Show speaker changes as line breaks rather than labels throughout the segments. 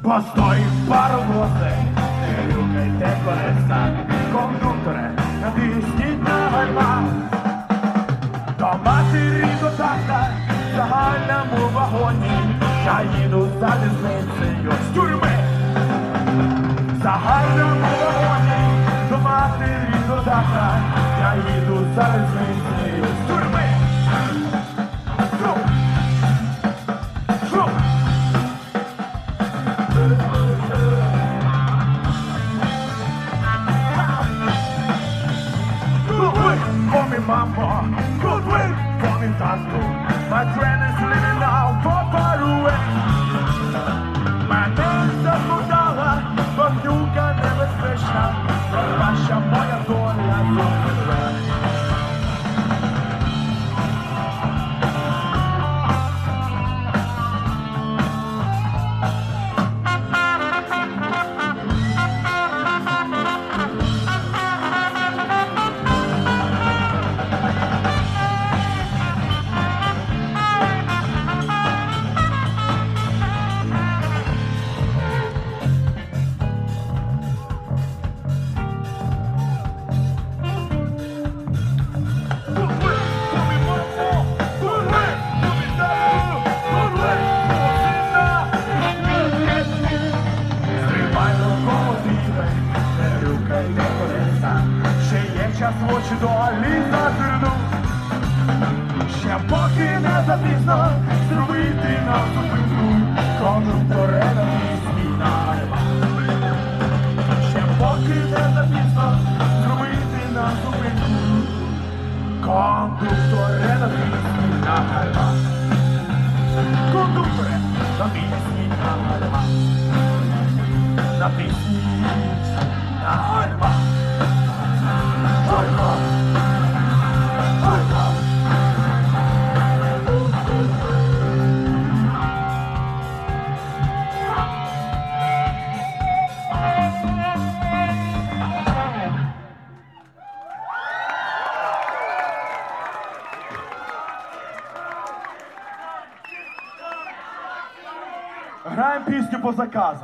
Постой, паровози, не рухайте колеса, кондукторе, натисніть на гальма. До матері, до тата, в загальному вагоні, я їду залізницею з тюрми. В загальному вагоні, до матері, до тата, я їду залізницею з тюрми. Call me mama, good way, call me tato. My friend is living now far away. My name's Abdullah, but you can never special. Ваша моя доля добра. Час в очі до літа зирну. Ще поки не запізно зробити нам зупинку, кондукторе на місці на гальма. Ще поки не запізно зробити нам зупинку, кондукторе на місці на гальма. Кондукторе на місці на гальма. Натисніть на гальма. Граємо пісню по заказах.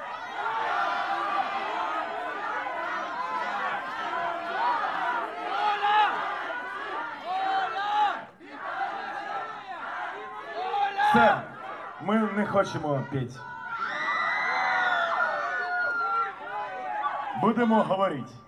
Все, ми не хочемо піти. Будемо говорити.